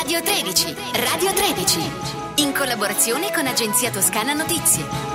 Radio 13, Radio 13, in collaborazione con Agenzia Toscana Notizie.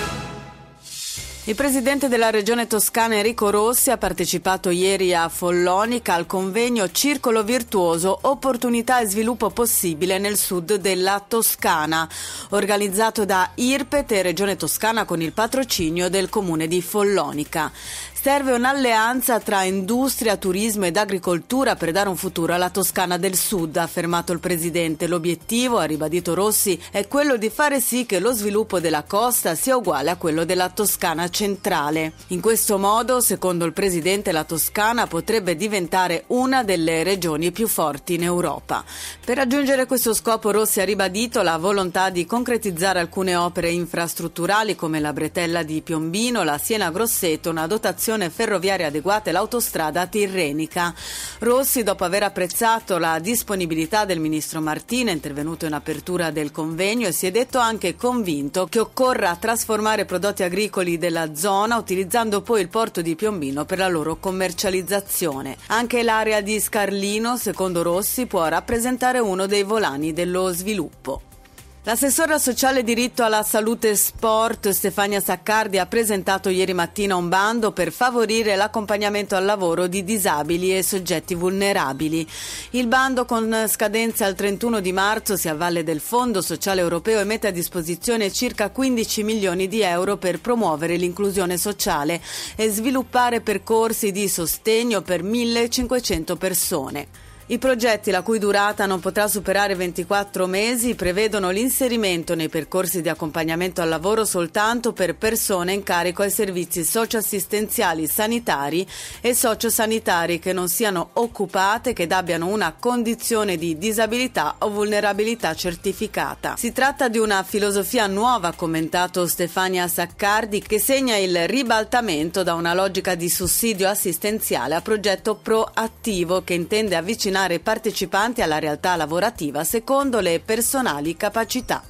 Il presidente della regione toscana Enrico Rossi ha partecipato ieri a Follonica al convegno Circolo Virtuoso, opportunità e sviluppo possibile nel sud della Toscana, organizzato da IRPET e Regione Toscana con il patrocinio del comune di Follonica. Serve un'alleanza tra industria, turismo ed agricoltura per dare un futuro alla Toscana del Sud, ha affermato il presidente. L'obiettivo, ha ribadito Rossi, è quello di fare sì che lo sviluppo della costa sia uguale a quello della Toscana centrale. In questo modo, secondo il presidente, la Toscana potrebbe diventare una delle regioni più forti in Europa. Per raggiungere questo scopo, Rossi ha ribadito la volontà di concretizzare alcune opere infrastrutturali come la bretella di Piombino, la Siena-Grosseto, una dotazione ferroviaria adeguata e l'autostrada tirrenica. Rossi, dopo aver apprezzato la disponibilità del ministro Martina, è intervenuto in apertura del convegno e si è detto anche convinto che occorra trasformare prodotti agricoli della zona utilizzando poi il porto di Piombino per la loro commercializzazione. Anche l'area di Scarlino, secondo Rossi, può rappresentare uno dei volani dello sviluppo. L'assessora sociale diritto alla salute e sport Stefania Saccardi ha presentato ieri mattina un bando per favorire l'accompagnamento al lavoro di disabili e soggetti vulnerabili. Il bando, con scadenza al 31 di marzo, si avvale del Fondo Sociale Europeo e mette a disposizione circa 15 milioni di euro per promuovere l'inclusione sociale e sviluppare percorsi di sostegno per 1.500 persone. I progetti, la cui durata non potrà superare 24 mesi, prevedono l'inserimento nei percorsi di accompagnamento al lavoro soltanto per persone in carico ai servizi socioassistenziali, sanitari e sociosanitari che non siano occupate, che abbiano una condizione di disabilità o vulnerabilità certificata. Si tratta di una filosofia nuova, ha commentato Stefania Saccardi, che segna il ribaltamento da una logica di sussidio assistenziale a progetto proattivo che intende avvicinare i partecipanti alla realtà lavorativa secondo le personali capacità.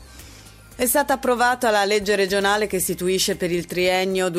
È stata approvata la legge regionale che istituisce per il triennio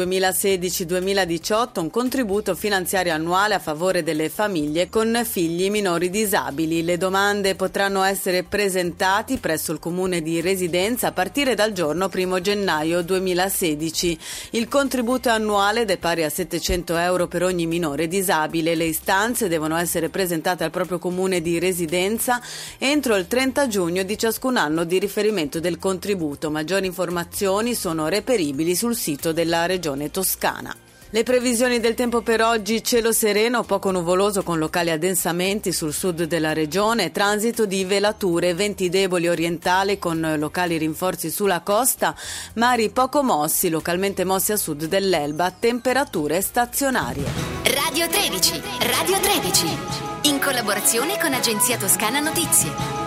2016-2018 un contributo finanziario annuale a favore delle famiglie con figli minori disabili. Le domande potranno essere presentati presso il comune di residenza a partire dal giorno 1 gennaio 2016. Il contributo è annuale ed è pari a 700 euro per ogni minore disabile. Le istanze devono essere presentate al proprio comune di residenza entro il 30 giugno di ciascun anno di riferimento del contributo. Maggiori informazioni sono reperibili sul sito della Regione Toscana. Le previsioni del tempo per oggi: cielo sereno, poco nuvoloso con locali addensamenti sul sud della regione, transito di velature, venti deboli orientali con locali rinforzi sulla costa, mari poco mossi, localmente mossi a sud dell'Elba, temperature stazionarie. Radio 13, Radio 13, in collaborazione con Agenzia Toscana Notizie.